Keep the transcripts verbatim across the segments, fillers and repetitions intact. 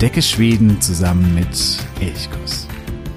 Entdecke Schweden zusammen mit Elchkuss.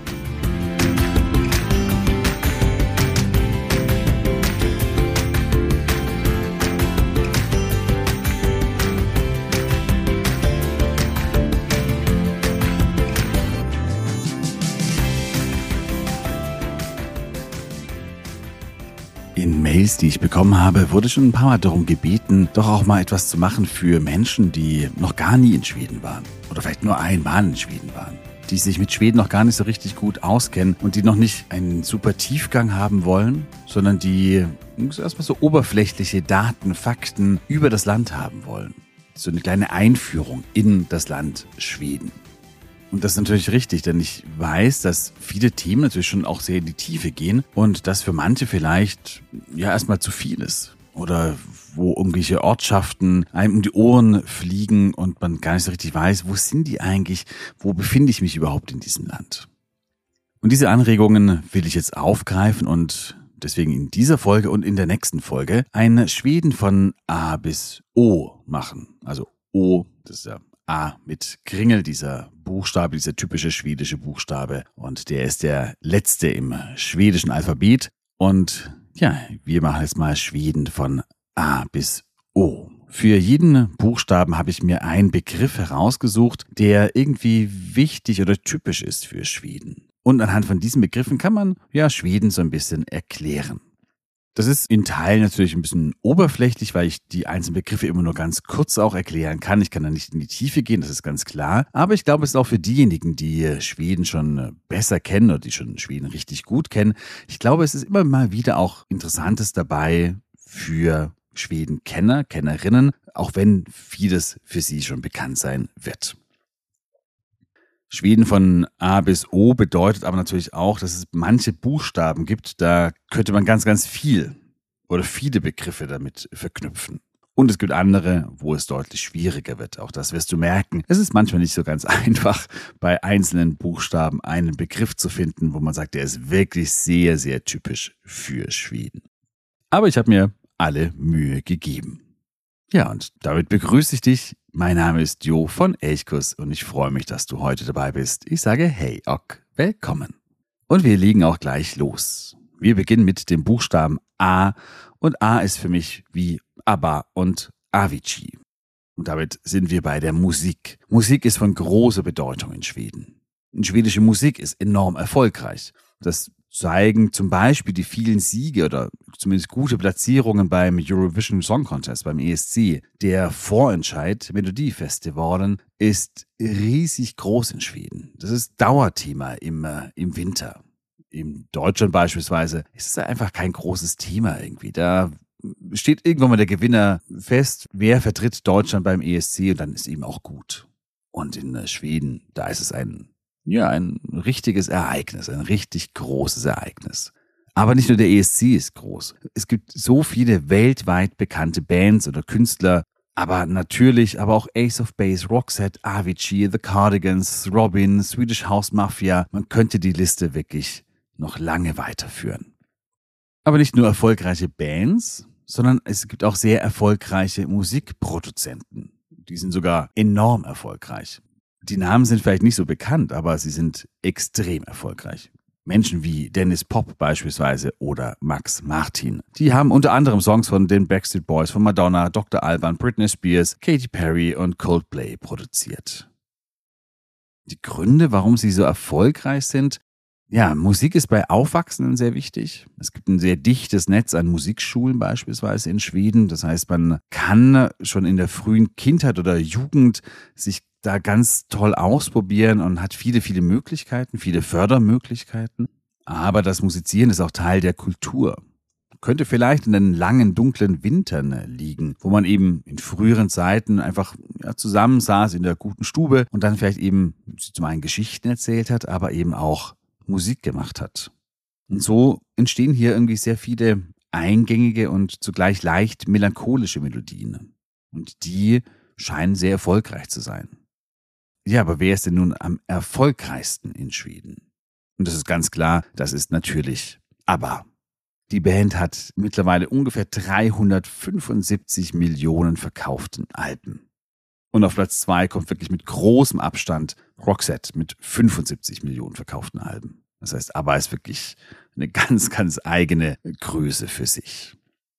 In Mails, die ich bekommen habe, wurde schon ein paar Mal darum gebeten, doch auch mal etwas zu machen für Menschen, die noch gar nie in Schweden waren. Oder vielleicht nur einmal in Schweden waren. Die sich mit Schweden noch gar nicht so richtig gut auskennen und die noch nicht einen super Tiefgang haben wollen, sondern die erstmal so oberflächliche Daten, Fakten über das Land haben wollen. So eine kleine Einführung in das Land Schweden. Und das ist natürlich richtig, denn ich weiß, dass viele Themen natürlich schon auch sehr in die Tiefe gehen und das für manche vielleicht ja erstmal zu viel ist. Oder wo irgendwelche Ortschaften einem um die Ohren fliegen und man gar nicht so richtig weiß, wo sind die eigentlich, wo befinde ich mich überhaupt in diesem Land. Und diese Anregungen will ich jetzt aufgreifen und deswegen in dieser Folge und in der nächsten Folge ein Schweden von A bis O machen. Also O, das ist ja A mit Kringel, dieser Buchstabe, dieser typische schwedische Buchstabe. Und der ist der letzte im schwedischen Alphabet. Und ja, wir machen jetzt mal Schweden von A bis O. Für jeden Buchstaben habe ich mir einen Begriff herausgesucht, der irgendwie wichtig oder typisch ist für Schweden. Und anhand von diesen Begriffen kann man ja Schweden so ein bisschen erklären. Das ist in Teilen natürlich ein bisschen oberflächlich, weil ich die einzelnen Begriffe immer nur ganz kurz auch erklären kann. Ich kann da nicht in die Tiefe gehen, das ist ganz klar. Aber ich glaube, es ist auch für diejenigen, die Schweden schon besser kennen oder die schon Schweden richtig gut kennen. Ich glaube, es ist immer mal wieder auch Interessantes dabei für Schweden-Kenner, Kennerinnen, auch wenn vieles für sie schon bekannt sein wird. Schweden von A bis O bedeutet aber natürlich auch, dass es manche Buchstaben gibt, da könnte man ganz, ganz viel oder viele Begriffe damit verknüpfen. Und es gibt andere, wo es deutlich schwieriger wird. Auch das wirst du merken. Es ist manchmal nicht so ganz einfach, bei einzelnen Buchstaben einen Begriff zu finden, wo man sagt, der ist wirklich sehr, sehr typisch für Schweden. Aber ich habe mir alle Mühe gegeben. Ja, und damit begrüße ich dich. Mein Name ist Jo von Elchkuss und ich freue mich, dass du heute dabei bist. Ich sage hey, ok, willkommen. Und wir legen auch gleich los. Wir beginnen mit dem Buchstaben A und A ist für mich wie ABBA und Avicii. Und damit sind wir bei der Musik. Musik ist von großer Bedeutung in Schweden. Und schwedische Musik ist enorm erfolgreich. Das zeigen zum Beispiel die vielen Siege oder zumindest gute Platzierungen beim Eurovision Song Contest, beim E S C. Der Vorentscheid Melodiefestivalen ist riesig groß in Schweden. Das ist Dauerthema im, äh, im Winter. In Deutschland beispielsweise ist es einfach kein großes Thema irgendwie. Da steht irgendwann mal der Gewinner fest, wer vertritt Deutschland beim E S C und dann ist eben auch gut. Und in äh, Schweden, da ist es ein Ja, ein richtiges Ereignis, ein richtig großes Ereignis. Aber nicht nur der E S C ist groß. Es gibt so viele weltweit bekannte Bands oder Künstler, aber natürlich, aber auch Ace of Base, Roxette, Avicii, The Cardigans, Robin, Swedish House Mafia. Man könnte die Liste wirklich noch lange weiterführen. Aber nicht nur erfolgreiche Bands, sondern es gibt auch sehr erfolgreiche Musikproduzenten. Die sind sogar enorm erfolgreich. Die Namen sind vielleicht nicht so bekannt, aber sie sind extrem erfolgreich. Menschen wie Dennis Pop beispielsweise oder Max Martin. Die haben unter anderem Songs von den Backstreet Boys, von Madonna, Doktor Alban, Britney Spears, Katy Perry und Coldplay produziert. Die Gründe, warum sie so erfolgreich sind? Ja, Musik ist bei Aufwachsenden sehr wichtig. Es gibt ein sehr dichtes Netz an Musikschulen beispielsweise in Schweden. Das heißt, man kann schon in der frühen Kindheit oder Jugend sich da ganz toll ausprobieren und hat viele, viele Möglichkeiten, viele Fördermöglichkeiten. Aber das Musizieren ist auch Teil der Kultur. Könnte vielleicht in den langen, dunklen Wintern liegen, wo man eben in früheren Zeiten einfach ja, zusammensaß in der guten Stube und dann vielleicht eben zum einen Geschichten erzählt hat, aber eben auch Musik gemacht hat. Und so entstehen hier irgendwie sehr viele eingängige und zugleich leicht melancholische Melodien. Und die scheinen sehr erfolgreich zu sein. Ja, aber wer ist denn nun am erfolgreichsten in Schweden? Und das ist ganz klar, das ist natürlich ABBA. Die Band hat mittlerweile ungefähr dreihundertfünfundsiebzig Millionen verkauften Alben. Und auf Platz zwei kommt wirklich mit großem Abstand Roxette mit fünfundsiebzig Millionen verkauften Alben. Das heißt, ABBA ist wirklich eine ganz, ganz eigene Größe für sich.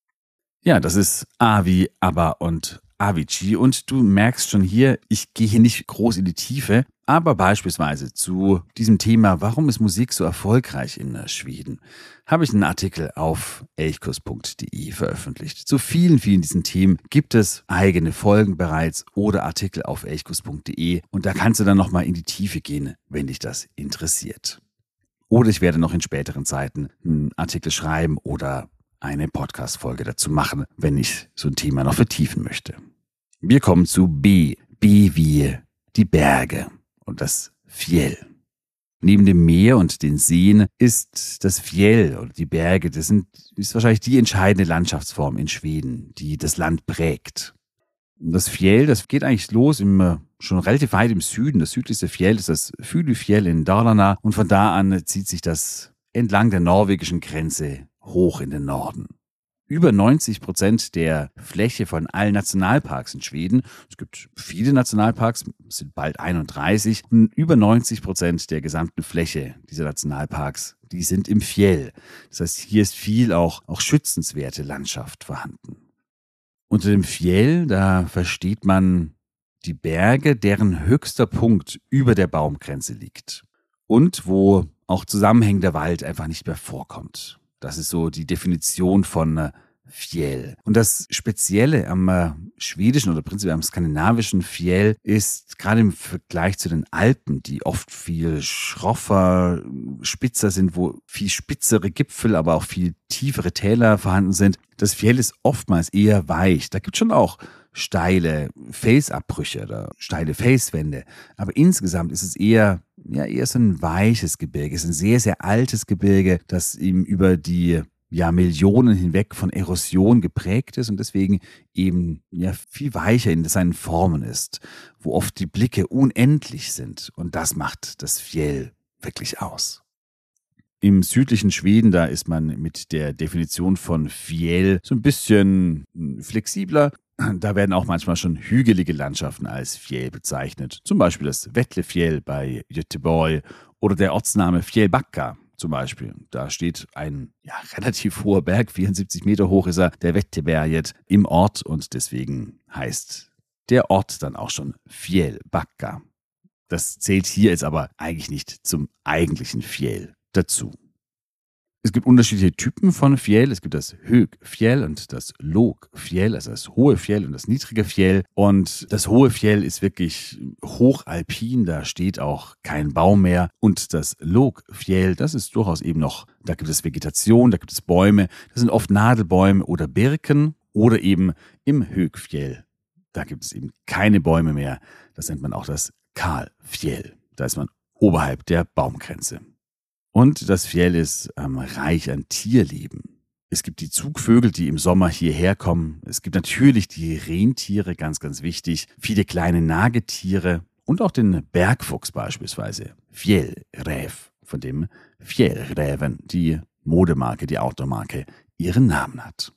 Ja, das ist A wie ABBA und Avicii. Und du merkst schon hier, ich gehe hier nicht groß in die Tiefe, aber beispielsweise zu diesem Thema, warum ist Musik so erfolgreich in Schweden, habe ich einen Artikel auf elchkuss punkt de veröffentlicht. Zu vielen, vielen diesen Themen gibt es eigene Folgen bereits oder Artikel auf elchkuss punkt de und da kannst du dann nochmal in die Tiefe gehen, wenn dich das interessiert. Oder ich werde noch in späteren Zeiten einen Artikel schreiben oder eine Podcast-Folge dazu machen, wenn ich so ein Thema noch vertiefen möchte. Wir kommen zu B. B wie die Berge und das Fjäll. Neben dem Meer und den Seen ist das Fjäll oder die Berge, das sind, ist wahrscheinlich die entscheidende Landschaftsform in Schweden, die das Land prägt. Das Fjäll, das geht eigentlich los im, schon relativ weit im Süden. Das südlichste Fjäll ist das Fylufjell in Dalarna und von da an zieht sich das entlang der norwegischen Grenze hoch in den Norden. Über neunzig Prozent der Fläche von allen Nationalparks in Schweden, es gibt viele Nationalparks, es sind bald einunddreißig, und über neunzig Prozent der gesamten Fläche dieser Nationalparks, die sind im Fjäll. Das heißt, hier ist viel auch, auch schützenswerte Landschaft vorhanden. Unter dem Fjäll, da versteht man die Berge, deren höchster Punkt über der Baumgrenze liegt und wo auch zusammenhängender Wald einfach nicht mehr vorkommt. Das ist so die Definition von äh, Fjäll. Und das Spezielle am äh, schwedischen oder prinzipiell am skandinavischen Fjäll ist gerade im Vergleich zu den Alpen, die oft viel schroffer, spitzer sind, wo viel spitzere Gipfel, aber auch viel tiefere Täler vorhanden sind. Das Fjäll ist oftmals eher weich. Da gibt es schon auch steile Felsabbrüche oder steile Felswände. Aber insgesamt ist es eher, ja, eher so ein weiches Gebirge. Es ist ein sehr, sehr altes Gebirge, das eben über die ja, Millionen hinweg von Erosion geprägt ist und deswegen eben ja, viel weicher in seinen Formen ist, wo oft die Blicke unendlich sind. Und das macht das Fjäll wirklich aus. Im südlichen Schweden, da ist man mit der Definition von Fjäll so ein bisschen flexibler. Da werden auch manchmal schon hügelige Landschaften als Fjäll bezeichnet. Zum Beispiel das Vettlefjäll bei Göteborg oder der Ortsname Fjällbacka zum Beispiel. Da steht ein ja, relativ hoher Berg, vierundsiebzig Meter hoch ist er, der Vetteberget im Ort und deswegen heißt der Ort dann auch schon Fjällbacka. Das zählt hier jetzt aber eigentlich nicht zum eigentlichen Fjäll dazu. Es gibt unterschiedliche Typen von Fjäll. Es gibt das Högfjäll und das Lågfjäll, also das hohe Fjäll und das niedrige Fjäll. Und das hohe Fjäll ist wirklich hochalpin, da steht auch kein Baum mehr. Und das Lågfjäll, das ist durchaus eben noch, da gibt es Vegetation, da gibt es Bäume. Das sind oft Nadelbäume oder Birken oder eben im Högfjäll. Da gibt es eben keine Bäume mehr. Das nennt man auch das Kalfjäll. Da ist man oberhalb der Baumgrenze. Und das Fjäll ist ähm, reich an Tierleben. Es gibt die Zugvögel, die im Sommer hierher kommen. Es gibt natürlich die Rentiere, ganz, ganz wichtig. Viele kleine Nagetiere und auch den Bergfuchs beispielsweise. Fjällräv, von dem Fjällräven, die Modemarke, die Outdoor-Marke, ihren Namen hat.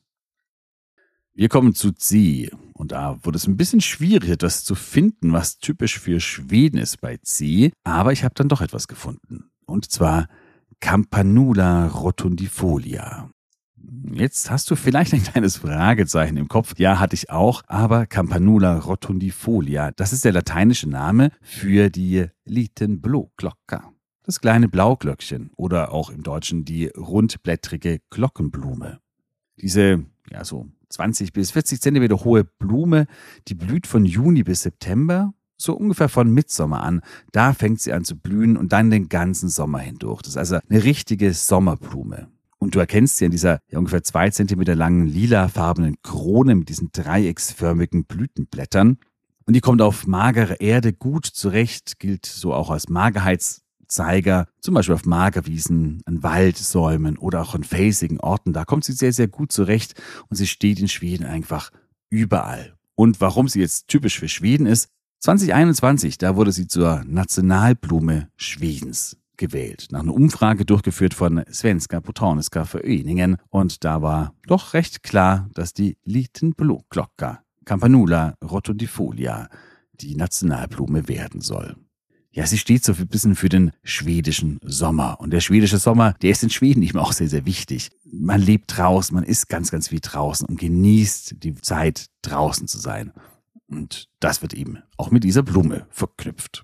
Wir kommen zu C. Und da wurde es ein bisschen schwierig, etwas zu finden, was typisch für Schweden ist bei C. Aber ich habe dann doch etwas gefunden. Und zwar Campanula rotundifolia. Jetzt hast du vielleicht ein kleines Fragezeichen im Kopf. Ja, hatte ich auch. Aber Campanula rotundifolia, das ist der lateinische Name für die liten blåklocka. Das kleine Blauglöckchen oder auch im Deutschen die rundblättrige Glockenblume. Diese, ja, so zwanzig bis vierzig Zentimeter hohe Blume, die blüht von Juni bis September. So ungefähr von Mitsommer an, da fängt sie an zu blühen und dann den ganzen Sommer hindurch. Das ist also eine richtige Sommerblume. Und du erkennst sie an dieser ja, ungefähr zwei Zentimeter langen lilafarbenen Krone mit diesen dreiecksförmigen Blütenblättern. Und die kommt auf magere Erde gut zurecht, gilt so auch als Magerheitszeiger, zum Beispiel auf Magerwiesen, an Waldsäumen oder auch an felsigen Orten. Da kommt sie sehr, sehr gut zurecht und sie steht in Schweden einfach überall. Und warum sie jetzt typisch für Schweden ist, zwanzig einundzwanzig, da wurde sie zur Nationalblume Schwedens gewählt. Nach einer Umfrage durchgeführt von Svenska Botaniska Föreningen. Und da war doch recht klar, dass die liten blåklocka, Campanula rotundifolia, die Nationalblume werden soll. Ja, sie steht so ein bisschen für den schwedischen Sommer. Und der schwedische Sommer, der ist in Schweden eben auch sehr, sehr wichtig. Man lebt draußen, man ist ganz, ganz viel draußen und genießt die Zeit, draußen zu sein. Und das wird eben auch mit dieser Blume verknüpft.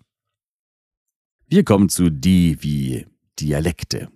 Wir kommen zu die wie Dialekte.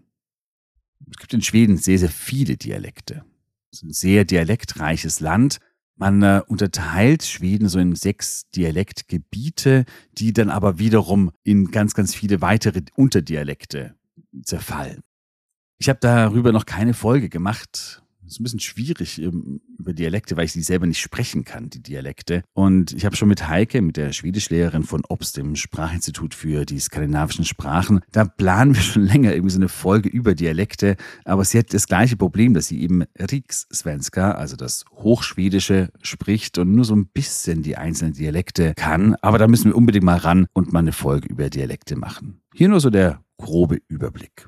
Es gibt in Schweden sehr, sehr viele Dialekte. Es ist ein sehr dialektreiches Land. Man äh, unterteilt Schweden so in sechs Dialektgebiete, die dann aber wiederum in ganz, ganz viele weitere Unterdialekte zerfallen. Ich habe darüber noch keine Folge gemacht. Es ist ein bisschen schwierig über Dialekte, weil ich sie selber nicht sprechen kann, die Dialekte. Und ich habe schon mit Heike, mit der Schwedischlehrerin von O B S, dem Sprachinstitut für die skandinavischen Sprachen, da planen wir schon länger irgendwie so eine Folge über Dialekte. Aber sie hat das gleiche Problem, dass sie eben Rikssvenska, also das Hochschwedische, spricht und nur so ein bisschen die einzelnen Dialekte kann. Aber da müssen wir unbedingt mal ran und mal eine Folge über Dialekte machen. Hier nur so der grobe Überblick.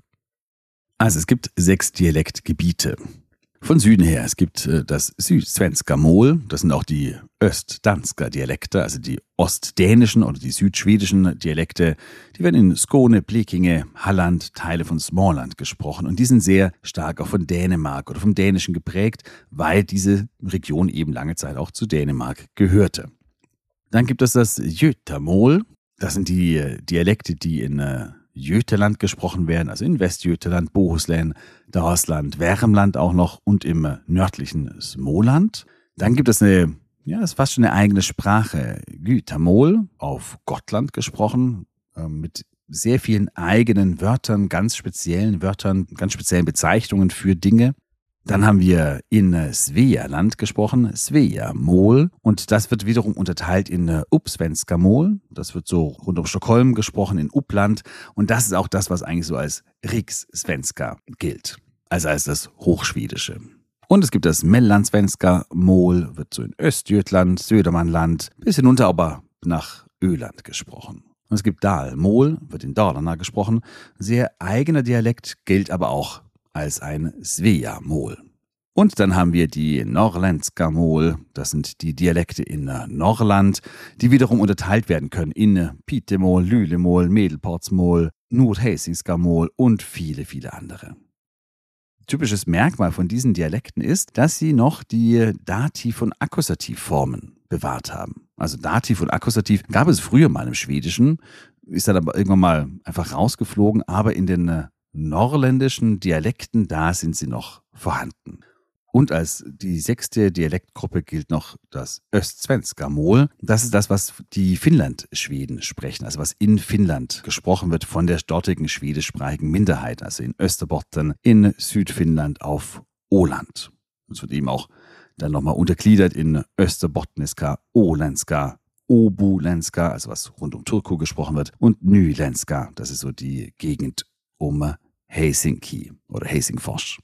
Also es gibt sechs Dialektgebiete. Von Süden her, es gibt äh, das Sydsvenska Mål, das sind auch die Östdanska Dialekte, also die ostdänischen oder die südschwedischen Dialekte. Die werden in Skåne, Blekinge, Halland, Teile von Småland gesprochen und die sind sehr stark auch von Dänemark oder vom Dänischen geprägt, weil diese Region eben lange Zeit auch zu Dänemark gehörte. Dann gibt es das Götamål, das sind die Dialekte, die in äh, Götaland gesprochen werden, also in Westgötaland, Bohuslän, Dalsland, Värmland auch noch und im nördlichen Småland. Dann gibt es eine, ja, das ist fast schon eine eigene Sprache, Götamål, auf Gotland gesprochen, äh, mit sehr vielen eigenen Wörtern, ganz speziellen Wörtern, ganz speziellen Bezeichnungen für Dinge. Dann haben wir in Svealand gesprochen, Sveamål, und das wird wiederum unterteilt in Uppsvenska Mål. Das wird so rund um Stockholm gesprochen, in Uppland. Und das ist auch das, was eigentlich so als Rikssvenska gilt, also als das Hochschwedische. Und es gibt das Mellansvenska Mål, wird so in Östgötland, Södermanland, bis hinunter aber nach Öland gesprochen. Und es gibt Dalmål, wird in Dalarna gesprochen. Sehr eigener Dialekt, gilt aber auch als ein Sveamål. Und dann haben wir die Norrländska Mål, das sind die Dialekte in Norrland, die wiederum unterteilt werden können in Pitemål, Lulemål, Medelpadsmål, Nordhesingska Mål und viele, viele andere. Typisches Merkmal von diesen Dialekten ist, dass sie noch die Dativ- und Akkusativformen bewahrt haben. Also Dativ und Akkusativ gab es früher mal im Schwedischen, ist dann aber irgendwann mal einfach rausgeflogen, aber in den norländischen Dialekten, da sind sie noch vorhanden. Und als die sechste Dialektgruppe gilt noch das Östsvenska Mål. Das ist das, was die Finnland-Schweden sprechen, also was in Finnland gesprochen wird von der dortigen schwedischsprachigen Minderheit, also in Österbotten, in Südfinnland, auf Åland. Das wird eben auch dann nochmal untergliedert in Österbottniska, Åländska, Åboländska, also was rund um Turku gesprochen wird, und Nyländska, das ist so die Gegend um Helsinki oder Helsingfors.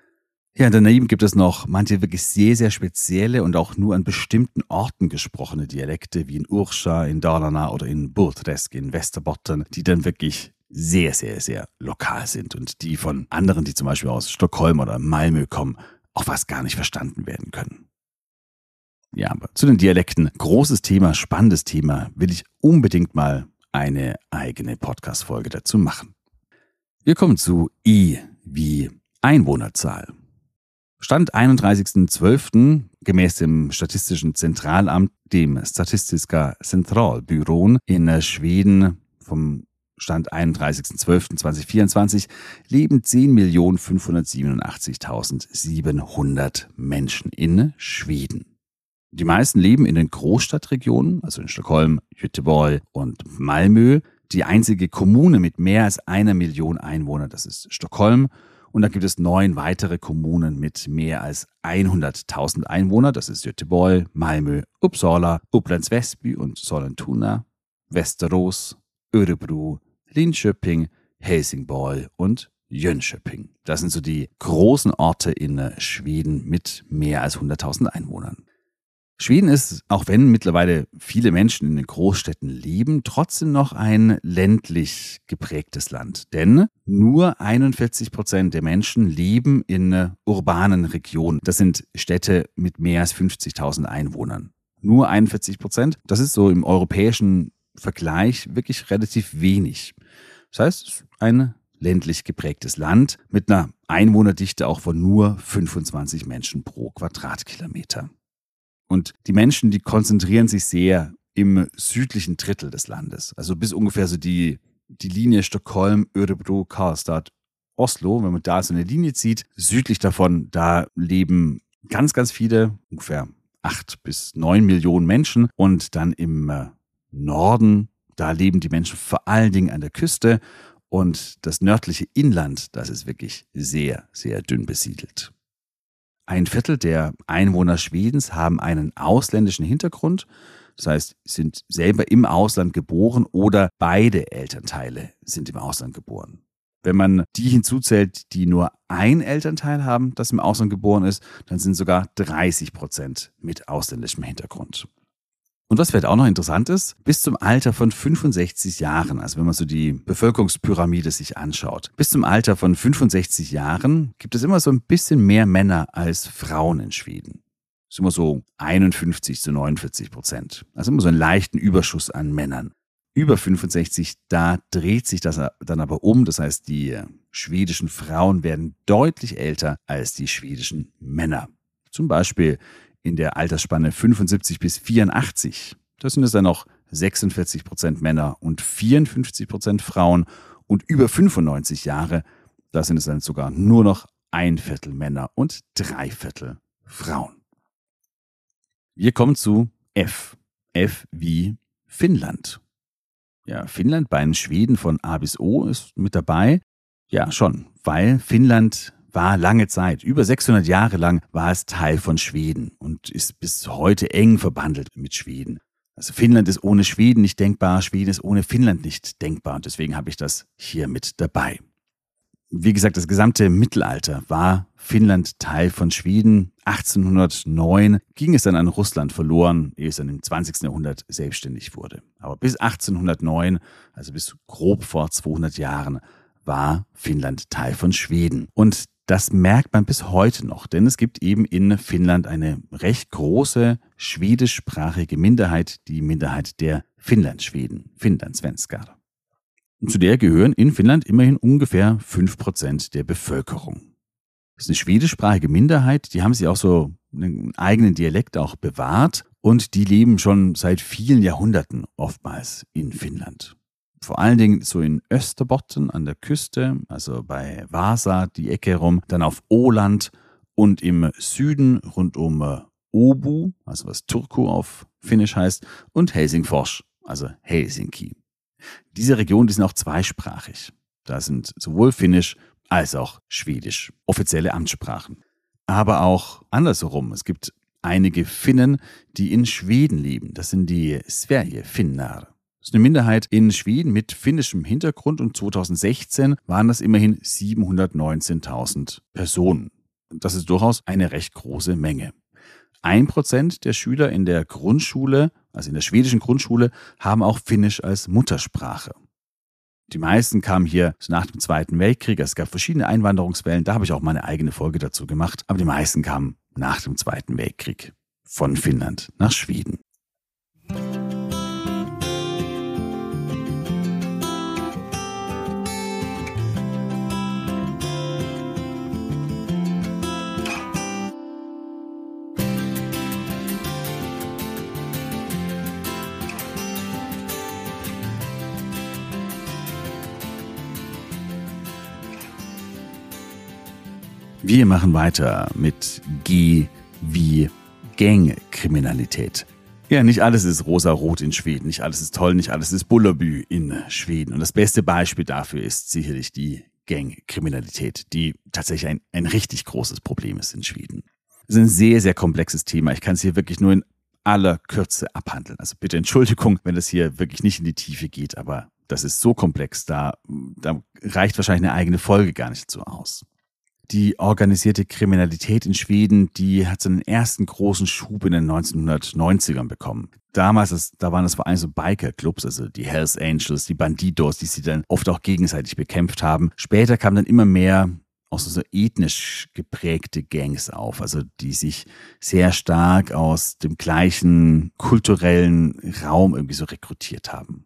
Ja, daneben gibt es noch manche wirklich sehr, sehr spezielle und auch nur an bestimmten Orten gesprochene Dialekte, wie in Ursa, in Dalarna oder in Burträsk in Västerbotten, die dann wirklich sehr, sehr, sehr lokal sind und die von anderen, die zum Beispiel aus Stockholm oder Malmö kommen, auch fast gar nicht verstanden werden können. Ja, aber zu den Dialekten, großes Thema, spannendes Thema, will ich unbedingt mal eine eigene Podcast-Folge dazu machen. Wir kommen zu I wie Einwohnerzahl. Stand einunddreißigsten zwölften gemäß dem Statistischen Zentralamt, dem Statistiska Centralbyrån in Schweden vom Stand einunddreißigsten zwölften zweitausendvierundzwanzig leben zehn Millionen fünfhundertsiebenundachtzigtausendsiebenhundert Menschen in Schweden. Die meisten leben in den Großstadtregionen, also in Stockholm, Göteborg und Malmö. Die einzige Kommune mit mehr als einer Million Einwohner, das ist Stockholm. Und dann gibt es neun weitere Kommunen mit mehr als hunderttausend Einwohner. Das ist Göteborg, Malmö, Uppsala, Upplands Väsby und Sollentuna, Västerås, Örebro, Linköping, Helsingborg und Jönköping. Das sind so die großen Orte in Schweden mit mehr als hunderttausend Einwohnern. Schweden ist, auch wenn mittlerweile viele Menschen in den Großstädten leben, trotzdem noch ein ländlich geprägtes Land. Denn nur einundvierzig Prozent der Menschen leben in urbanen Regionen. Das sind Städte mit mehr als fünfzigtausend Einwohnern. Nur einundvierzig Prozent. Das ist so im europäischen Vergleich wirklich relativ wenig. Das heißt, es ist ein ländlich geprägtes Land mit einer Einwohnerdichte auch von nur fünfundzwanzig Menschen pro Quadratkilometer. Und die Menschen, die konzentrieren sich sehr im südlichen Drittel des Landes. Also bis ungefähr so die, die Linie Stockholm, Örebro, Karlstad, Oslo. Wenn man da so eine Linie zieht, südlich davon, da leben ganz, ganz viele, ungefähr acht bis neun Millionen Menschen. Und dann im Norden, da leben die Menschen vor allen Dingen an der Küste. Und das nördliche Inland, das ist wirklich sehr, sehr dünn besiedelt. Ein Viertel der Einwohner Schwedens haben einen ausländischen Hintergrund. Das heißt, sind selber im Ausland geboren oder beide Elternteile sind im Ausland geboren. Wenn man die hinzuzählt, die nur ein Elternteil haben, das im Ausland geboren ist, dann sind sogar dreißig Prozent mit ausländischem Hintergrund. Und was vielleicht auch noch interessant ist, bis zum Alter von fünfundsechzig Jahren, also wenn man so die Bevölkerungspyramide sich anschaut, bis zum Alter von fünfundsechzig Jahren gibt es immer so ein bisschen mehr Männer als Frauen in Schweden. Das ist immer so einundfünfzig zu neunundvierzig Prozent. Also immer so einen leichten Überschuss an Männern. Über fünfundsechzig, da dreht sich das dann aber um. Das heißt, die schwedischen Frauen werden deutlich älter als die schwedischen Männer. Zum Beispiel in der Altersspanne fünfundsiebzig bis vierundachtzig. Das sind es dann noch sechsundvierzig Prozent Männer und vierundfünfzig Prozent Frauen. Und über fünfundneunzig Jahre, da sind es dann sogar nur noch ein Viertel Männer und drei Viertel Frauen. Wir kommen zu F. F wie Finnland. Ja, Finnland bei den Schweden von A bis O ist mit dabei. Ja, schon, weil Finnland war lange Zeit, über sechshundert Jahre lang, war es Teil von Schweden und ist bis heute eng verbandelt mit Schweden. Also Finnland ist ohne Schweden nicht denkbar, Schweden ist ohne Finnland nicht denkbar und deswegen habe ich das hier mit dabei. Wie gesagt, das gesamte Mittelalter war Finnland Teil von Schweden. achtzehnhundertneun ging es dann an Russland verloren, ehe es dann im zwanzigsten Jahrhundert selbstständig wurde. Aber bis achtzehnhundertneun, also bis grob vor zweihundert Jahren, war Finnland Teil von Schweden. Und das merkt man bis heute noch, denn es gibt eben in Finnland eine recht große schwedischsprachige Minderheit, die Minderheit der Finnlandschweden, Finlandssvenskar. Und zu der gehören in Finnland immerhin ungefähr fünf Prozent der Bevölkerung. Das ist eine schwedischsprachige Minderheit, die haben sich auch so einen eigenen Dialekt auch bewahrt und die leben schon seit vielen Jahrhunderten oftmals in Finnland. Vor allen Dingen so in Österbotten an der Küste, also bei Vasa, die Ecke herum, dann auf Åland und im Süden rund um Åbo, also was Turku auf Finnisch heißt, und Helsingfors, also Helsinki. Diese Regionen, die sind auch zweisprachig. Da sind sowohl Finnisch als auch Schwedisch offizielle Amtssprachen. Aber auch andersherum. Es gibt einige Finnen, die in Schweden leben. Das sind die Sverigefinnar. Das ist eine Minderheit in Schweden mit finnischem Hintergrund und zweitausendsechzehn waren das immerhin siebenhundertneunzehntausend Personen. Das ist durchaus eine recht große Menge. Ein Prozent der Schüler in der Grundschule, also in der schwedischen Grundschule, haben auch Finnisch als Muttersprache. Die meisten kamen hier nach dem Zweiten Weltkrieg. Es gab verschiedene Einwanderungswellen, da habe ich auch meine eigene Folge dazu gemacht. Aber die meisten kamen nach dem Zweiten Weltkrieg von Finnland nach Schweden. Wir machen weiter mit G wie Gangkriminalität. Ja, nicht alles ist rosa-rot in Schweden, nicht alles ist toll, nicht alles ist Bullerbü in Schweden. Und das beste Beispiel dafür ist sicherlich die Gangkriminalität, die tatsächlich ein, ein richtig großes Problem ist in Schweden. Es ist ein sehr, sehr komplexes Thema. Ich kann es hier wirklich nur in aller Kürze abhandeln. Also bitte Entschuldigung, wenn das hier wirklich nicht in die Tiefe geht, aber das ist so komplex, da, da reicht wahrscheinlich eine eigene Folge gar nicht so aus. Die organisierte Kriminalität in Schweden, die hat so einen ersten großen Schub in den neunzehnhundertneunzigern bekommen. Damals, das, da waren das vor allem so Biker-Clubs, also die Hells Angels, die Bandidos, die sie dann oft auch gegenseitig bekämpft haben. Später kamen dann immer mehr auch so, so ethnisch geprägte Gangs auf, also die sich sehr stark aus dem gleichen kulturellen Raum irgendwie so rekrutiert haben.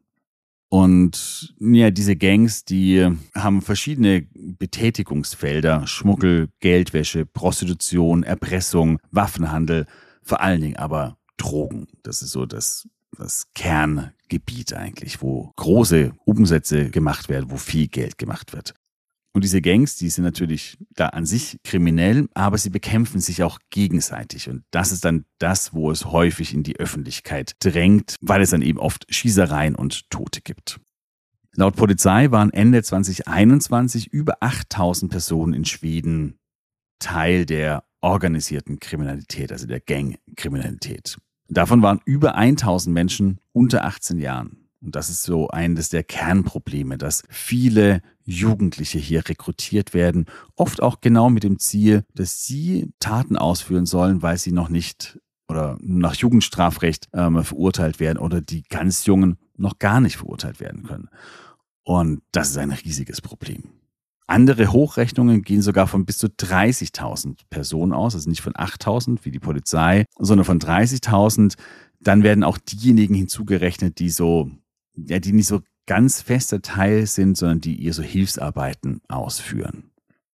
Und ja, diese Gangs, die haben verschiedene Betätigungsfelder: Schmuggel, Geldwäsche, Prostitution, Erpressung, Waffenhandel, vor allen Dingen aber Drogen. Das ist so das, das Kerngebiet eigentlich, wo große Umsätze gemacht werden, wo viel Geld gemacht wird. Und diese Gangs, die sind natürlich da an sich kriminell, aber sie bekämpfen sich auch gegenseitig. Und das ist dann das, wo es häufig in die Öffentlichkeit drängt, weil es dann eben oft Schießereien und Tote gibt. Laut Polizei waren Ende zwanzig einundzwanzig über achttausend Personen in Schweden Teil der organisierten Kriminalität, also der Gangkriminalität. Davon waren über tausend Menschen unter achtzehn Jahren. Und das ist so eines der Kernprobleme, dass viele Jugendliche hier rekrutiert werden, oft auch genau mit dem Ziel, dass sie Taten ausführen sollen, weil sie noch nicht oder nach Jugendstrafrecht ähm, verurteilt werden oder die ganz Jungen noch gar nicht verurteilt werden können. Und das ist ein riesiges Problem. Andere Hochrechnungen gehen sogar von bis zu dreißigtausend Personen aus, also nicht von achttausend wie die Polizei, sondern von dreißigtausend. Dann werden auch diejenigen hinzugerechnet, die so, ja, die nicht so ganz fester Teil sind, sondern die eher so Hilfsarbeiten ausführen.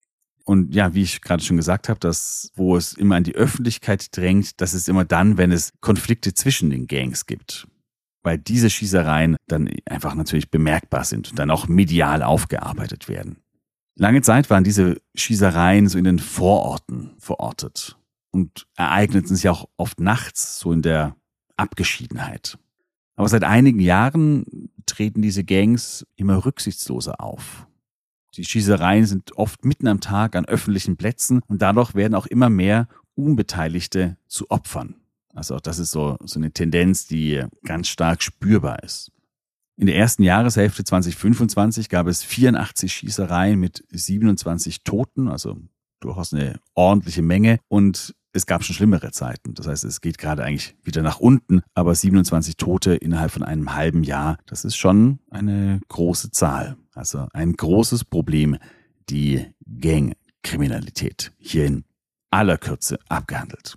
Und ja, wie ich gerade schon gesagt habe, das, wo es immer an die Öffentlichkeit drängt, das ist immer dann, wenn es Konflikte zwischen den Gangs gibt. Weil diese Schießereien dann einfach natürlich bemerkbar sind und dann auch medial aufgearbeitet werden. Lange Zeit waren diese Schießereien so in den Vororten verortet und ereigneten sich auch oft nachts, so in der Abgeschiedenheit. Aber seit einigen Jahren treten diese Gangs immer rücksichtsloser auf. Die Schießereien sind oft mitten am Tag an öffentlichen Plätzen und dadurch werden auch immer mehr Unbeteiligte zu Opfern. Also auch das ist so, so eine Tendenz, die ganz stark spürbar ist. In der ersten Jahreshälfte zwanzig fünfundzwanzig gab es vierundachtzig Schießereien mit siebenundzwanzig Toten, also durchaus eine ordentliche Menge. Und es gab schon schlimmere Zeiten. Das heißt, es geht gerade eigentlich wieder nach unten, aber siebenundzwanzig Tote innerhalb von einem halben Jahr, das ist schon eine große Zahl. Also ein großes Problem, die Gangkriminalität, hier in aller Kürze abgehandelt.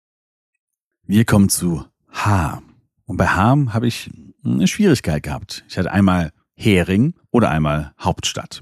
Wir kommen zu H. Und bei H habe ich eine Schwierigkeit gehabt. Ich hatte einmal Hering oder einmal Hauptstadt.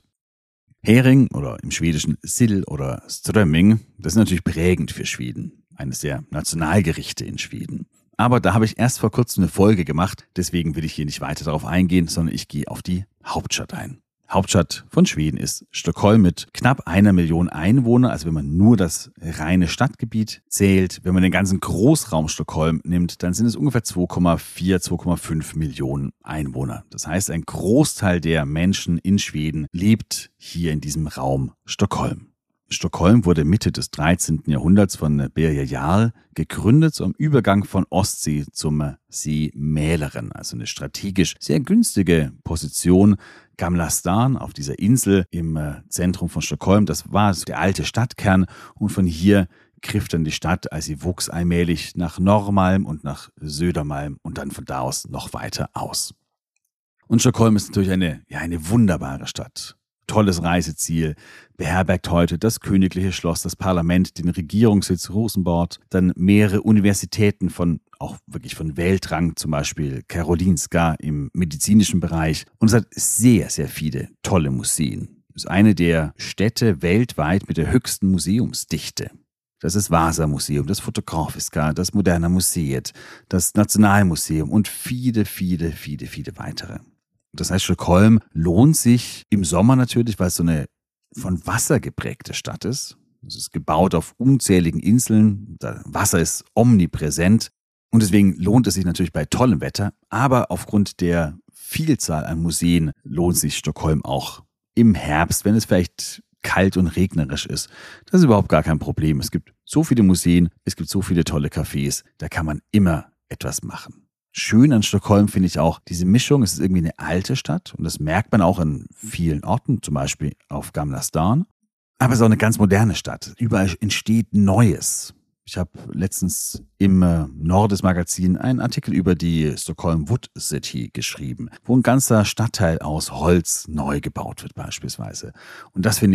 Hering oder im Schwedischen Sill oder Strömming, das ist natürlich prägend für Schweden. Eines der Nationalgerichte in Schweden. Aber da habe ich erst vor kurzem eine Folge gemacht, deswegen will ich hier nicht weiter darauf eingehen, sondern ich gehe auf die Hauptstadt ein. Hauptstadt von Schweden ist Stockholm mit knapp einer Million Einwohner, also wenn man nur das reine Stadtgebiet zählt. Wenn man den ganzen Großraum Stockholm nimmt, dann sind es ungefähr zwei Komma vier, zwei Komma fünf Millionen Einwohner. Das heißt, ein Großteil der Menschen in Schweden lebt hier in diesem Raum Stockholm. Stockholm wurde Mitte des dreizehnten Jahrhunderts von Birger Jarl gegründet, zum Übergang von Ostsee zum See Mälaren, also eine strategisch sehr günstige Position. Gamla stan auf dieser Insel im Zentrum von Stockholm, das war der alte Stadtkern und von hier griff dann die Stadt, als sie wuchs, allmählich nach Norrmalm und nach Södermalm und dann von da aus noch weiter aus. Und Stockholm ist natürlich eine, ja, eine wunderbare Stadt. Tolles Reiseziel, beherbergt heute das Königliche Schloss, das Parlament, den Regierungssitz Rosenbad, dann mehrere Universitäten von, auch wirklich von Weltrang, zum Beispiel Karolinska im medizinischen Bereich. Und es hat sehr, sehr viele tolle Museen. Es ist eine der Städte weltweit mit der höchsten Museumsdichte. Das ist Vasa-Museum, das Fotografiska, das Moderna Museet, das Nationalmuseum und viele, viele, viele, viele weitere. Das heißt, Stockholm lohnt sich im Sommer natürlich, weil es so eine von Wasser geprägte Stadt ist. Es ist gebaut auf unzähligen Inseln, das Wasser ist omnipräsent und deswegen lohnt es sich natürlich bei tollem Wetter. Aber aufgrund der Vielzahl an Museen lohnt sich Stockholm auch im Herbst, wenn es vielleicht kalt und regnerisch ist. Das ist überhaupt gar kein Problem. Es gibt so viele Museen, es gibt so viele tolle Cafés, da kann man immer etwas machen. Schön an Stockholm finde ich auch diese Mischung. Es ist irgendwie eine alte Stadt und das merkt man auch an vielen Orten, zum Beispiel auf Gamla stan. Aber es ist auch eine ganz moderne Stadt. Überall entsteht Neues. Ich habe letztens im Nordes-Magazin einen Artikel über die Stockholm Wood City geschrieben, wo ein ganzer Stadtteil aus Holz neu gebaut wird beispielsweise. Und das finde ich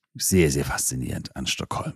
sehr, sehr faszinierend an Stockholm.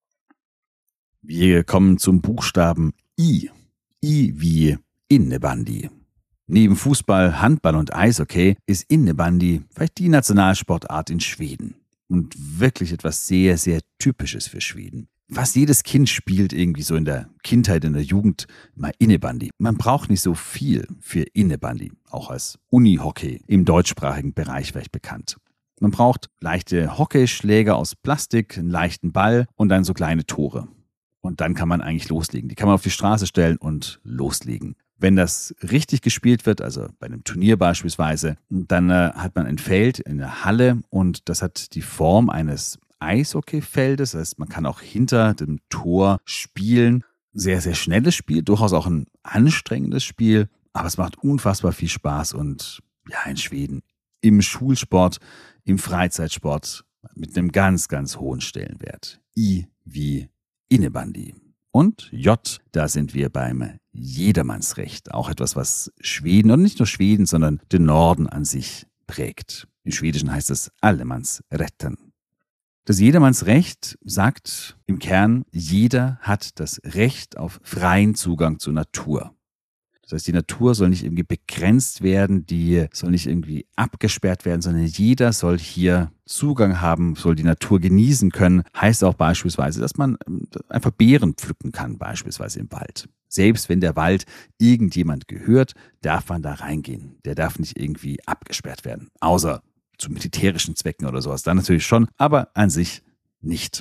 Wir kommen zum Buchstaben I. I wie Innebandy. Neben Fußball, Handball und Eishockey ist Innebandy vielleicht die Nationalsportart in Schweden. Und wirklich etwas sehr, sehr Typisches für Schweden. Fast jedes Kind spielt irgendwie so in der Kindheit, in der Jugend mal Innebandy. Man braucht nicht so viel für Innebandy, auch als Unihockey im deutschsprachigen Bereich vielleicht bekannt. Man braucht leichte Hockeyschläger aus Plastik, einen leichten Ball und dann so kleine Tore. Und dann kann man eigentlich loslegen. Die kann man auf die Straße stellen und loslegen. Wenn das richtig gespielt wird, also bei einem Turnier beispielsweise, dann äh, hat man ein Feld in der Halle und das hat die Form eines Eishockeyfeldes. Das heißt, man kann auch hinter dem Tor spielen. Sehr, sehr schnelles Spiel, durchaus auch ein anstrengendes Spiel, aber es macht unfassbar viel Spaß und ja, in Schweden im Schulsport, im Freizeitsport mit einem ganz, ganz hohen Stellenwert. I wie Innebandy. Und J, da sind wir beim Jedermannsrecht. Auch etwas, was Schweden und nicht nur Schweden, sondern den Norden an sich prägt. Im Schwedischen heißt es Allemansrätten. Das Jedermannsrecht sagt im Kern, jeder hat das Recht auf freien Zugang zur Natur. Das heißt, die Natur soll nicht irgendwie begrenzt werden, die soll nicht irgendwie abgesperrt werden, sondern jeder soll hier Zugang haben, soll die Natur genießen können. Heißt auch beispielsweise, dass man einfach Beeren pflücken kann, beispielsweise im Wald. Selbst wenn der Wald irgendjemand gehört, darf man da reingehen. Der darf nicht irgendwie abgesperrt werden, außer zu militärischen Zwecken oder sowas. Dann natürlich schon, aber an sich nicht.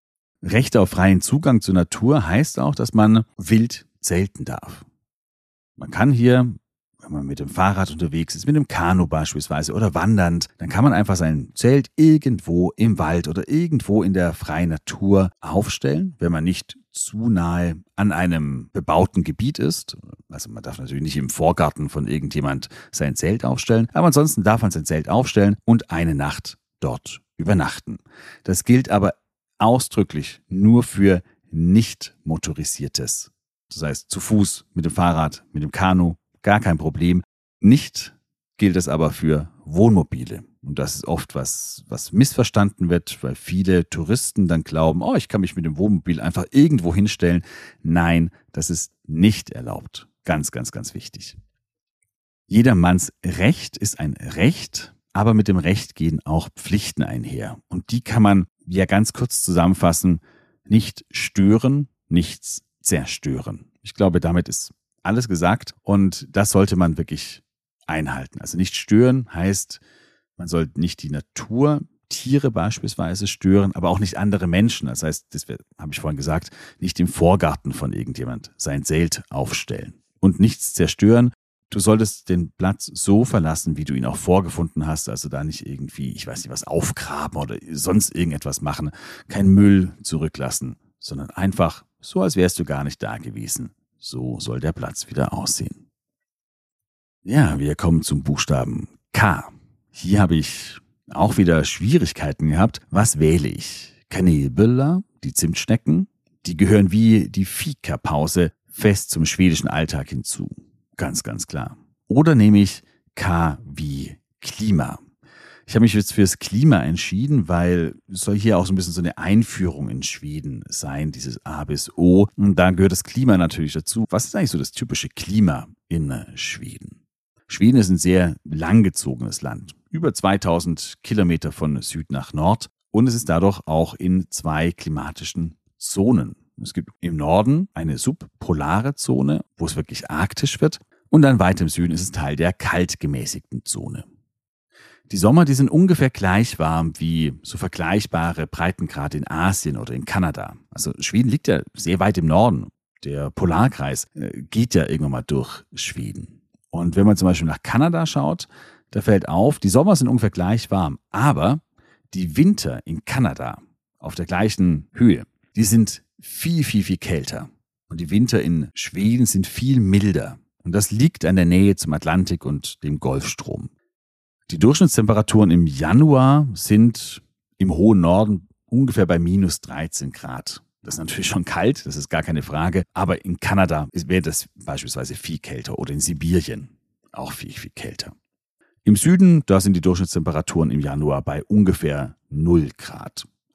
Recht auf freien Zugang zur Natur heißt auch, dass man wild zelten darf. Man kann hier, wenn man mit dem Fahrrad unterwegs ist, mit dem Kanu beispielsweise oder wandernd, dann kann man einfach sein Zelt irgendwo im Wald oder irgendwo in der freien Natur aufstellen, wenn man nicht zu nahe an einem bebauten Gebiet ist. Also man darf natürlich nicht im Vorgarten von irgendjemand sein Zelt aufstellen, aber ansonsten darf man sein Zelt aufstellen und eine Nacht dort übernachten. Das gilt aber ausdrücklich nur für nicht motorisiertes. Das heißt, zu Fuß, mit dem Fahrrad, mit dem Kanu, gar kein Problem. Nicht gilt es aber für Wohnmobile. Und das ist oft was, was missverstanden wird, weil viele Touristen dann glauben, oh, ich kann mich mit dem Wohnmobil einfach irgendwo hinstellen. Nein, das ist nicht erlaubt. Ganz, ganz, ganz wichtig. Jedermanns Recht ist ein Recht, aber mit dem Recht gehen auch Pflichten einher. Und die kann man ja ganz kurz zusammenfassen. Nicht stören, nichts zerstören. Ich glaube, damit ist alles gesagt und das sollte man wirklich einhalten. Also nicht stören heißt, man soll nicht die Natur, Tiere beispielsweise stören, aber auch nicht andere Menschen. Das heißt, das habe ich vorhin gesagt, nicht im Vorgarten von irgendjemand sein Zelt aufstellen und nichts zerstören. Du solltest den Platz so verlassen, wie du ihn auch vorgefunden hast, also da nicht irgendwie, ich weiß nicht, was aufgraben oder sonst irgendetwas machen, kein Müll zurücklassen, sondern einfach so, als wärst du gar nicht da gewesen. So soll der Platz wieder aussehen. Ja, wir kommen zum Buchstaben K. Hier habe ich auch wieder Schwierigkeiten gehabt. Was wähle ich? Kanelbullar, die Zimtschnecken, die gehören wie die Fikapause fest zum schwedischen Alltag hinzu. Ganz, ganz klar. Oder nehme ich K wie Klima. Ich habe mich jetzt fürs Klima entschieden, weil es soll hier auch so ein bisschen so eine Einführung in Schweden sein, dieses A bis O. Und da gehört das Klima natürlich dazu. Was ist eigentlich so das typische Klima in Schweden? Schweden ist ein sehr langgezogenes Land. Über zweitausend Kilometer von Süd nach Nord. Und es ist dadurch auch in zwei klimatischen Zonen. Es gibt im Norden eine subpolare Zone, wo es wirklich arktisch wird. Und dann weiter im Süden ist es Teil der kalt gemäßigten Zone. Die Sommer, die sind ungefähr gleich warm wie so vergleichbare Breitengrade in Asien oder in Kanada. Also Schweden liegt ja sehr weit im Norden. Der Polarkreis äh, geht ja irgendwann mal durch Schweden. Und wenn man zum Beispiel nach Kanada schaut, da fällt auf, die Sommer sind ungefähr gleich warm, aber die Winter in Kanada auf der gleichen Höhe, die sind viel, viel, viel kälter. Und die Winter in Schweden sind viel milder. Und das liegt an der Nähe zum Atlantik und dem Golfstrom. Die Durchschnittstemperaturen im Januar sind im hohen Norden ungefähr bei minus dreizehn Grad. Das ist natürlich schon kalt, das ist gar keine Frage. Aber in Kanada wäre das beispielsweise viel kälter oder in Sibirien auch viel, viel kälter. Im Süden, da sind die Durchschnittstemperaturen im Januar bei ungefähr null Grad.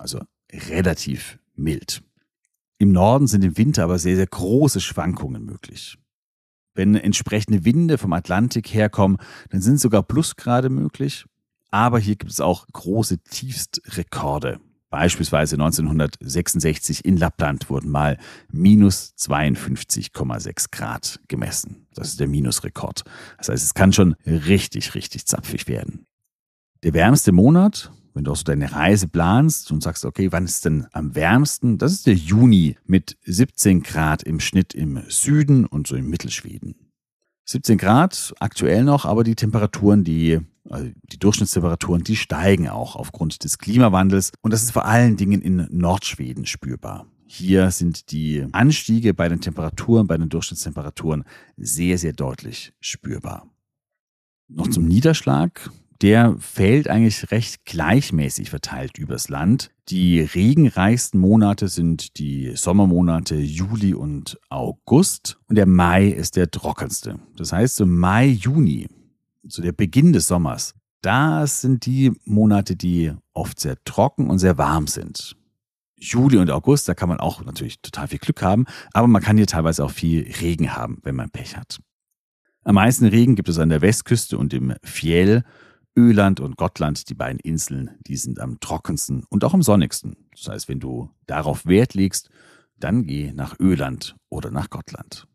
also relativ mild. Im Norden sind im Winter aber sehr, sehr große Schwankungen möglich. Wenn entsprechende Winde vom Atlantik herkommen, dann sind sogar Plusgrade möglich. Aber hier gibt es auch große Tiefstrekorde. Beispielsweise neunzehnhundertsechsundsechzig in Lappland wurden mal minus zweiundfünfzig Komma sechs Grad gemessen. Das ist der Minusrekord. Das heißt, es kann schon richtig, richtig zapfig werden. Der wärmste Monat, wenn du auch so deine Reise planst und sagst, okay, wann ist es denn am wärmsten? Das ist der Juni mit siebzehn Grad im Schnitt im Süden und so im Mittelschweden. siebzehn Grad aktuell noch, aber die Temperaturen, die, also die Durchschnittstemperaturen, die steigen auch aufgrund des Klimawandels. Und das ist vor allen Dingen in Nordschweden spürbar. Hier sind die Anstiege bei den Temperaturen, bei den Durchschnittstemperaturen sehr, sehr deutlich spürbar. Noch zum Niederschlag. Der fällt eigentlich recht gleichmäßig verteilt übers Land. Die regenreichsten Monate sind die Sommermonate Juli und August und der Mai ist der trockenste. Das heißt, so Mai, Juni, so der Beginn des Sommers, das sind die Monate, die oft sehr trocken und sehr warm sind. Juli und August, da kann man auch natürlich total viel Glück haben, aber man kann hier teilweise auch viel Regen haben, wenn man Pech hat. Am meisten Regen gibt es an der Westküste und im Fjell. Öland und Gotland, die beiden Inseln, die sind am trockensten und auch am sonnigsten. Das heißt, wenn du darauf Wert legst, dann geh nach Öland oder nach Gotland.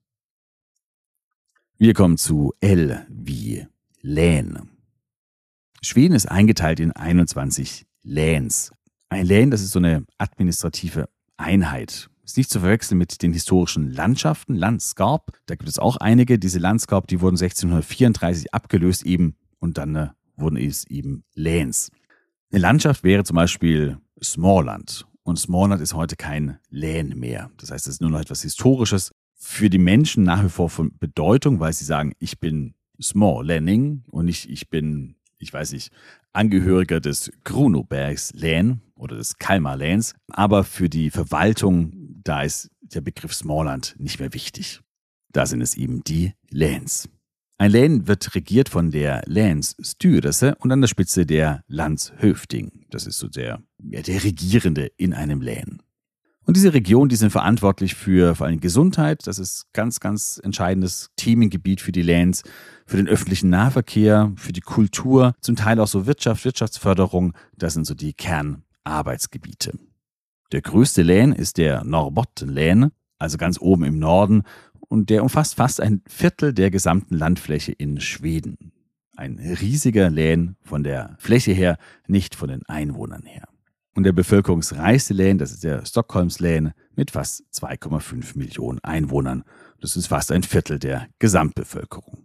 Wir kommen zu L wie Län. Schweden ist eingeteilt in einundzwanzig Läns. Ein Län, das ist so eine administrative Einheit. Ist nicht zu verwechseln mit den historischen Landschaften, Landskap. Da gibt es auch einige. Diese Landskap, die wurden sechzehnhundertvierunddreißig abgelöst eben und dann äh, wurden es eben Läns. Eine Landschaft wäre zum Beispiel Småland. Und Småland ist heute kein Län mehr. Das heißt, es ist nur noch etwas Historisches. Für die Menschen nach wie vor von Bedeutung, weil sie sagen, ich bin Smålänning und nicht, ich bin, ich weiß nicht, Angehöriger des Kronobergs Län oder des Kalmar Läns. Aber für die Verwaltung, da ist der Begriff Småland nicht mehr wichtig. Da sind es eben die Läns. Ein Län wird regiert von der Länsstyrelse und an der Spitze der Landshövding. Das ist so der, ja, der Regierende in einem Län. Und diese Regionen, die sind verantwortlich für vor allem Gesundheit. Das ist ganz, ganz entscheidendes Themengebiet für die Läns, für den öffentlichen Nahverkehr, für die Kultur, zum Teil auch so Wirtschaft, Wirtschaftsförderung. Das sind so die Kernarbeitsgebiete. Der größte Län ist der Norrbottenlän, also ganz oben im Norden. Und der umfasst fast ein Viertel der gesamten Landfläche in Schweden. Ein riesiger Län von der Fläche her, nicht von den Einwohnern her. Und der bevölkerungsreichste Län, das ist der Stockholmslän mit fast zwei Komma fünf Millionen Einwohnern. Das ist fast ein Viertel der Gesamtbevölkerung.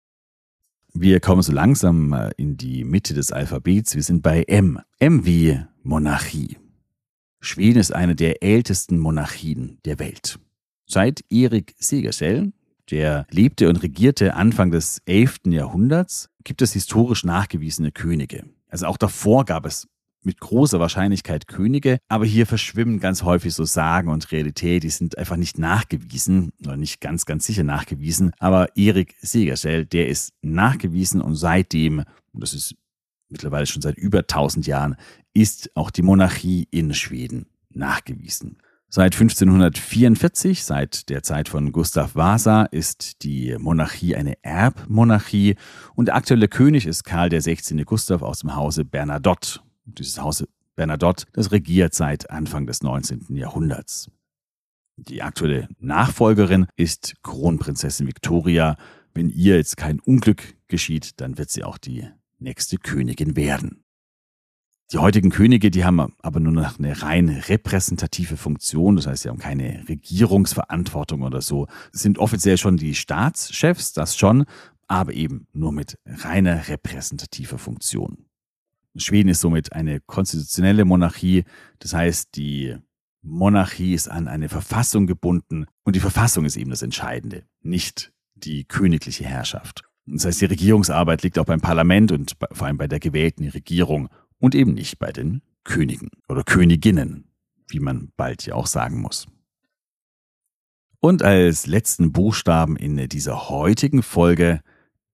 Wir kommen so langsam in die Mitte des Alphabets. Wir sind bei M. M wie Monarchie. Schweden ist eine der ältesten Monarchien der Welt. Seit Erik Segersäll, der lebte und regierte Anfang des elften Jahrhunderts, gibt es historisch nachgewiesene Könige. Also auch davor gab es mit großer Wahrscheinlichkeit Könige, aber hier verschwimmen ganz häufig so Sagen und Realität, die sind einfach nicht nachgewiesen oder nicht ganz, ganz sicher nachgewiesen. Aber Erik Segersäll, der ist nachgewiesen und seitdem, und das ist mittlerweile schon seit über tausend Jahren, ist auch die Monarchie in Schweden nachgewiesen. Seit fünfzehnhundertvierundvierzig, seit der Zeit von Gustav Vasa, ist die Monarchie eine Erbmonarchie und der aktuelle König ist Karl der sechzehnte. Gustav aus dem Hause Bernadotte. Dieses Haus Bernadotte, das regiert seit Anfang des neunzehnten. Jahrhunderts. Die aktuelle Nachfolgerin ist Kronprinzessin Victoria. Wenn ihr jetzt kein Unglück geschieht, dann wird sie auch die nächste Königin werden. Die heutigen Könige, die haben aber nur noch eine rein repräsentative Funktion, das heißt, sie haben keine Regierungsverantwortung oder so, sind offiziell schon die Staatschefs, das schon, aber eben nur mit reiner repräsentativer Funktion. Schweden ist somit eine konstitutionelle Monarchie, das heißt, die Monarchie ist an eine Verfassung gebunden und die Verfassung ist eben das Entscheidende, nicht die königliche Herrschaft. Das heißt, die Regierungsarbeit liegt auch beim Parlament und vor allem bei der gewählten Regierung. Und eben nicht bei den Königen oder Königinnen, wie man bald ja auch sagen muss. Und als letzten Buchstaben in dieser heutigen Folge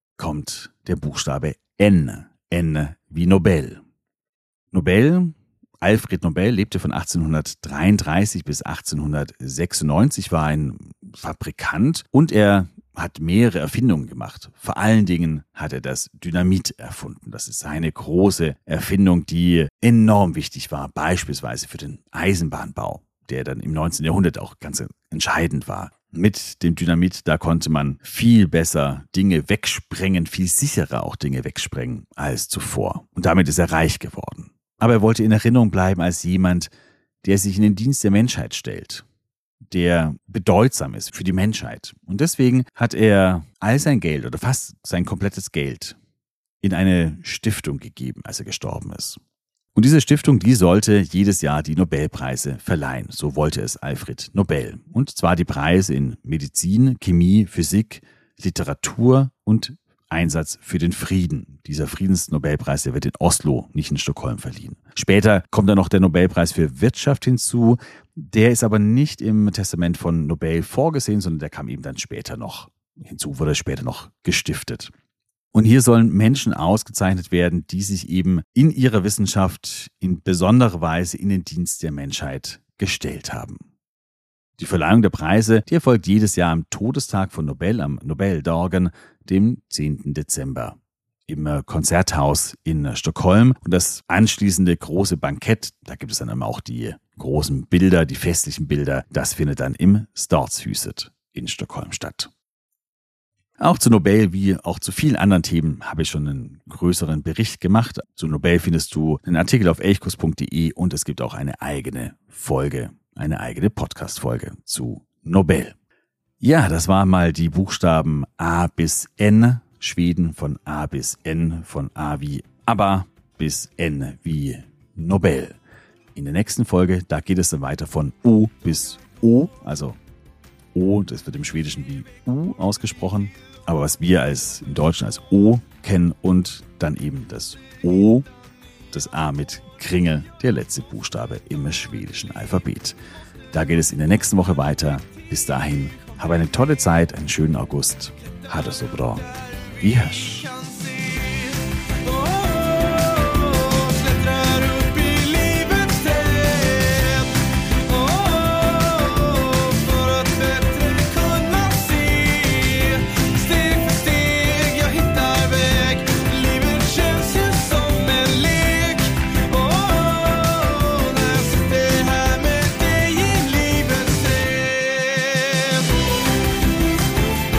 kommt der Buchstabe N. N wie Nobel. Nobel, Alfred Nobel lebte von achtzehnhundertdreiunddreißig bis achtzehnhundertsechsundneunzig, war ein Fabrikant und er hat mehrere Erfindungen gemacht. Vor allen Dingen hat er das Dynamit erfunden. Das ist seine große Erfindung, die enorm wichtig war, beispielsweise für den Eisenbahnbau, der dann im neunzehnten Jahrhundert auch ganz entscheidend war. Mit dem Dynamit, da konnte man viel besser Dinge wegsprengen, viel sicherer auch Dinge wegsprengen als zuvor. Und damit ist er reich geworden. Aber er wollte in Erinnerung bleiben als jemand, der sich in den Dienst der Menschheit stellt, der bedeutsam ist für die Menschheit. Und deswegen hat er all sein Geld oder fast sein komplettes Geld in eine Stiftung gegeben, als er gestorben ist. Und diese Stiftung, die sollte jedes Jahr die Nobelpreise verleihen. So wollte es Alfred Nobel. Und zwar die Preise in Medizin, Chemie, Physik, Literatur und Einsatz für den Frieden. Dieser Friedensnobelpreis, der wird in Oslo, nicht in Stockholm verliehen. Später kommt dann noch der Nobelpreis für Wirtschaft hinzu. Der ist aber nicht im Testament von Nobel vorgesehen, sondern der kam eben dann später noch hinzu, wurde später noch gestiftet. Und hier sollen Menschen ausgezeichnet werden, die sich eben in ihrer Wissenschaft in besonderer Weise in den Dienst der Menschheit gestellt haben. Die Verleihung der Preise, die erfolgt jedes Jahr am Todestag von Nobel, am Nobeldagen, dem zehnten Dezember, im Konzerthaus in Stockholm. Und das anschließende große Bankett, da gibt es dann immer auch die großen Bilder, die festlichen Bilder, das findet dann im Stadshuset in Stockholm statt. Auch zu Nobel wie auch zu vielen anderen Themen habe ich schon einen größeren Bericht gemacht. Zu Nobel findest du einen Artikel auf elchkuss punkt de und es gibt auch eine eigene Folge, eine eigene Podcast-Folge zu Nobel. Ja, das waren mal die Buchstaben A bis N, Schweden von A bis N, von A wie ABBA bis N wie Nobel. In der nächsten Folge, da geht es dann weiter von O bis O, also O, das wird im Schwedischen wie U ausgesprochen, aber was wir als im Deutschen als O kennen und dann eben das O, das A mit Kringel, der letzte Buchstabe im schwedischen Alphabet. Da geht es in der nächsten Woche weiter. Bis dahin, habe eine tolle Zeit, einen schönen August. Ha det så bra. Vi hörs.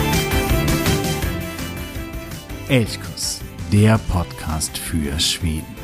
Elchkuss, der Podcast für Schweden.